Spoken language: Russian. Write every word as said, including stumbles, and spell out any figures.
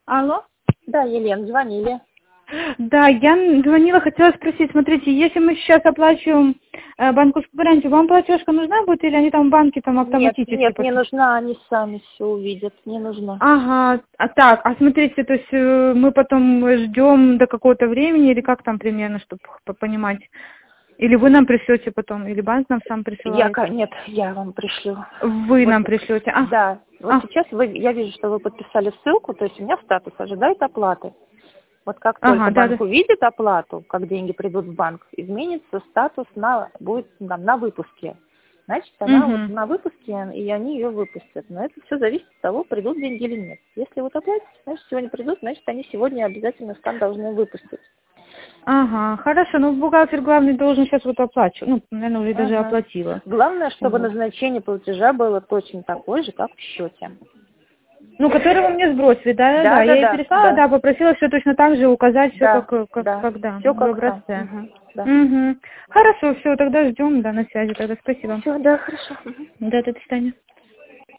Алло? Да, Елена, звонили. Да, я звонила, хотела спросить, смотрите, если мы сейчас оплачиваем э, банковскую гарантию, вам платежка нужна будет или они там в банке там Нет, автоматически? нет, не потом? нужна, они сами все увидят, не нужна. Ага, а так, а смотрите, то есть э, мы потом ждем до какого-то времени или как там примерно, чтобы понимать? Или вы нам пришлете потом, или банк нам сам Я, присылает? ка- нет, я вам пришлю. Вы Вот, нам пришлете? А, да, вот а, сейчас вы, я вижу, что вы подписали ссылку, то есть у меня статус ожидает оплаты. Вот как только ага, да, да. банк увидит оплату, как деньги придут в банк, изменится статус на, будет там, на выпуске. Значит, она вот Угу. на выпуске, и они ее выпустят. Но это все зависит от того, придут деньги или нет. Если вот оплатите, значит, сегодня придут, значит, они сегодня обязательно скан должны выпустить. Ага, хорошо, ну бухгалтер главный должен сейчас вот оплачивать, ну, наверное, уже даже Ага. оплатила. Главное, чтобы Вот. назначение платежа было точно такое же, как в счете. Ну, который вы мне сбросили, да, да, Да, да. да, Я ей да, переслала, да, да, попросила все точно так же указать, все как, да, как, да. когда, Все в как там. образце. Угу, да. Угу. Хорошо, все, тогда ждем, да, на связи тогда. Спасибо. Все, да, хорошо. Мгм. Да, до свидания.